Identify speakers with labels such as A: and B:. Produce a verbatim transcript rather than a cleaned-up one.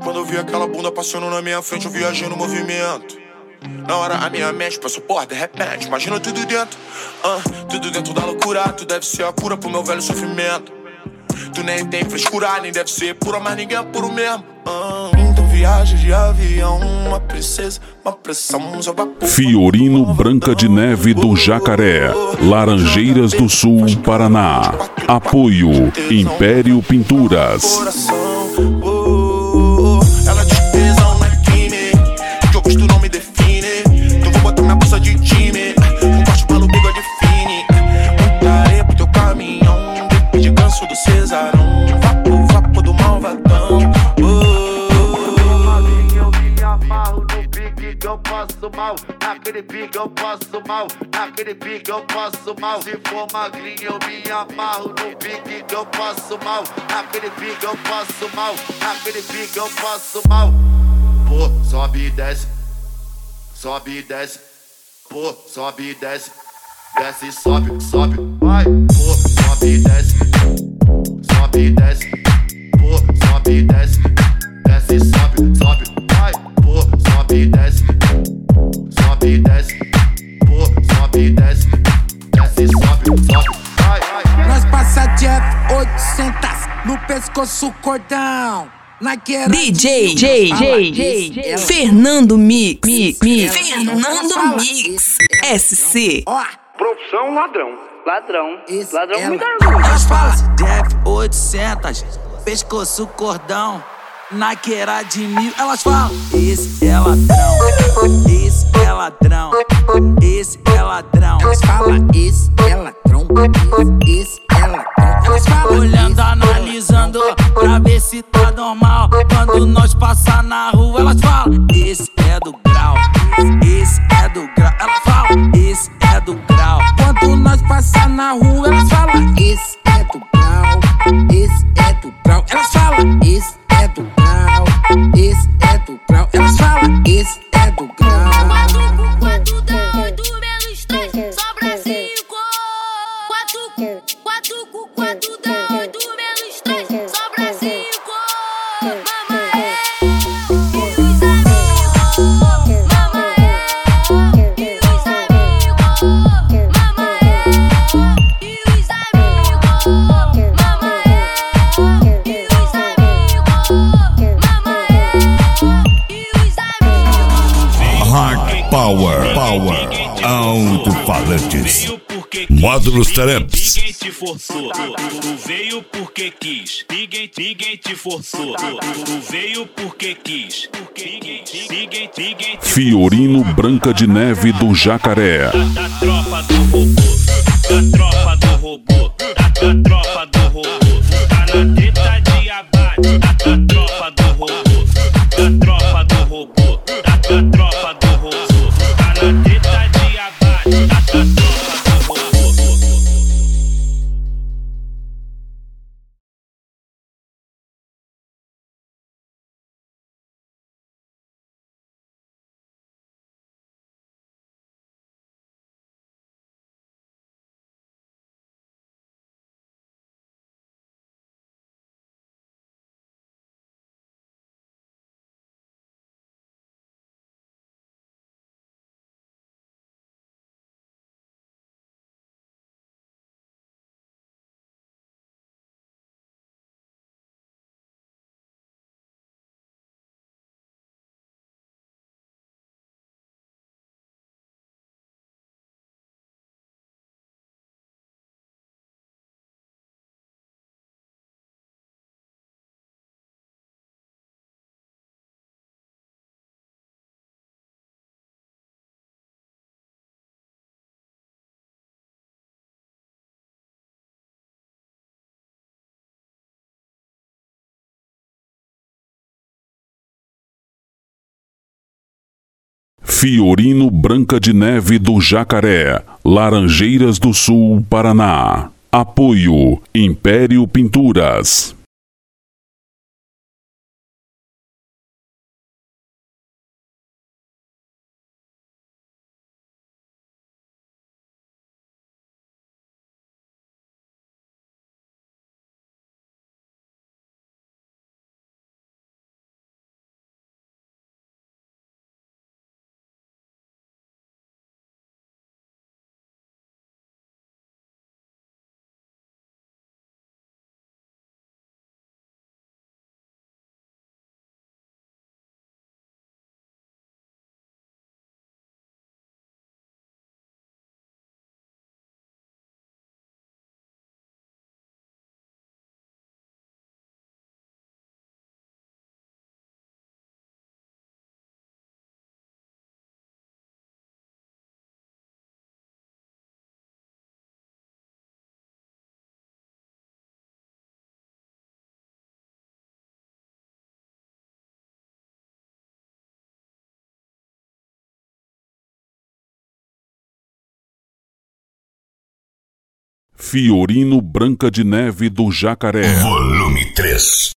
A: quando eu vi aquela bunda passando na minha frente, eu viajei no movimento. Na hora a minha mente passou por de repente, imagina tudo dentro, uh, tudo dentro da loucura. Tu deve ser a cura pro meu velho sofrimento. Tu nem tem frescura, nem deve ser pura, mas ninguém é puro mesmo. uh, Então viagem de avião, uma princesa, uma pressão só vapor.
B: Fiorino Branca de Neve do Jacaré, Laranjeiras do Sul, Paraná. Apoio Império Pinturas.
A: Ela diz que tesão não é crime, que eu gosto não me define. Então vou botar minha bolsa de time, um corte pelo bigode fine. Muita areia pro teu caminhão, de ganso do Cesarão, vapo, vapo do malvadão.
C: Eu me amarro no pique que eu passo mal, naquele pique eu passo mal, naquele pique eu passo mal. Se for magrinho eu me amarro no pique que eu passo mal, naquele pique eu passo mal, naquele pique eu passo mal. Pô, sobe e desce, sobe e desce, pô, sobe e desce, desce e sobe, sobe, vai. Pô, sobe e desce, sobe e desce, pô, sobe e desce, desce e sobe, sobe, vai. Pô, sobe e desce, sobe e desce, pô, sobe e desce, desce e sobe, sobe, vai, vai.
D: Nós passa Jeff oitocentos no pescoço cordão.
E: D J, J, J, J, Fernando Mix, Mix, Mix, Fernando Mix, S C.
D: Ó,
F: Profissão ladrão.
G: Ladrão.
D: esse
G: Ladrão
D: ela.
G: me dá orgulho.
D: Nós fala
H: Jeff oitocentos, pescoço cordão, naqueira de mil. Elas falam, esse é ladrão, esse é ladrão, esse é ladrão.
D: Elas falam, esse é ladrão, esse é ladrão. Elas falam,
H: Olhando, analisando, pra ver se tá normal. Quando nós passar na rua, elas falam, esse é do grau, esse é do grau. Elas falam, esse é do grau.
D: quando nós passar na rua, elas falam, esse é do grau, esse é do grau. Elas falam, esse é do grau, esse é do grau. Elas falam, esse é do grau.
I: Quatro com quatro dá oito menos três, sobra cinco. Quatro, quatro com quatro dá oito menos três, sobra cinco. Mama é, e os amigos. Mama é, e os amigos. Mama é, e os amigos. Mama é, e os amigos. Mama é, e os amigos.
J: Hard Power, Power, alto-falantes, módulos Tramps.
K: Ninguém te forçou, tu veio porque quis. Ninguém, ninguém te forçou, tu veio porque quis. Ninguém, ninguém, ninguém te
B: Fiorino Branca de Neve do Jacaré.
K: da tropa do robô, da tropa do robô, da, da tropa do robô. Tá na treta de abate, da, da tropa do robô, da tropa do robô, da, da tropa do robô. Tá na treta de abate, da, da tropa do robô.
B: Fiorino Branca de Neve do Jacaré, Laranjeiras do Sul, Paraná. Apoio Império Pinturas. Fiorino Branca de Neve do Jacaré.
J: Volume três.